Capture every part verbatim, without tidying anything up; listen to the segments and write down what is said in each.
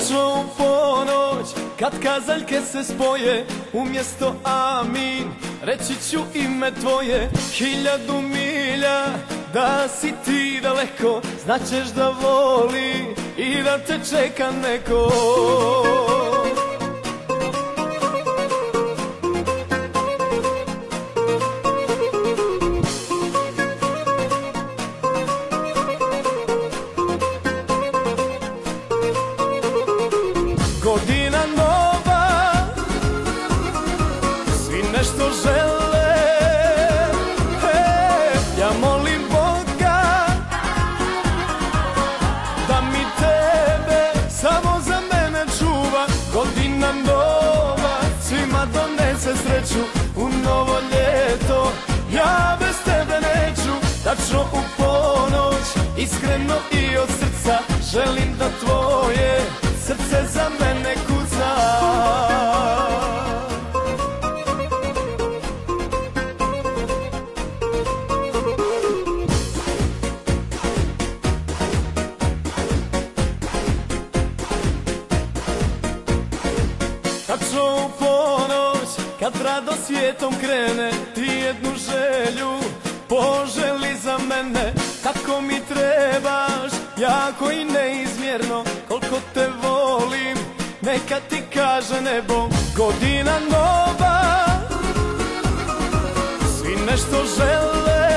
Tačno u ponoć, kad kazaljke se spoje, umjesto amin, reći ću ime tvoje. Hiljadu milja, da si ti daleko, znaćeš da voli i da te čeka neko. Godina nova, svi nešto žele, he, ja molim Boga da mi tebe samo za mene čuva. Godina nova, svima donese sreću u novo ljeto, ja bez tebe neću. Tačno u ponoć, iskreno i od srca, želim da tvoje srce za mene kuca. Tačno u ponoć, kad rado svijetom krene, ti jednu želju poželi za mene. Kako mi trebaš, jako i neizmjerno, koliko te volim, neka ti kaže nebo. Godina nova, svi nešto žele,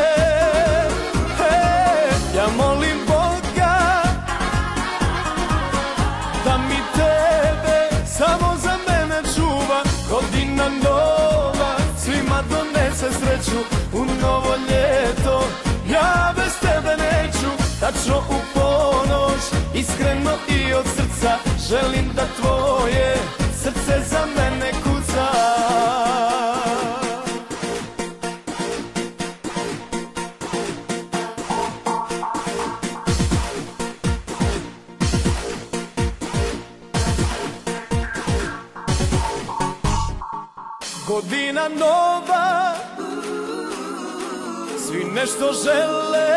he, ja molim Boga da mi tebe samo za mene čuva. Godina nova, svima donese sreću u novo ljeto, ja bez tebe neću. Tačno u ponoć, iskreno i od srca, želim da tvoje srce za mene kuca. Godina nova, svi nešto žele,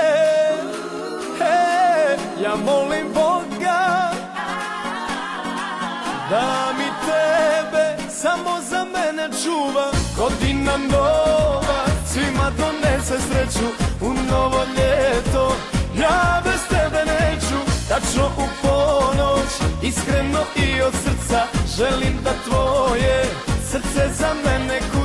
he, ja molim Boga da mi tebe samo za mene čuva. Godina nova, svima donese sreću u novo ljeto, ja bez tebe neću. Tačno u ponoć, iskreno i od srca, želim da tvoje srce za mene kuca.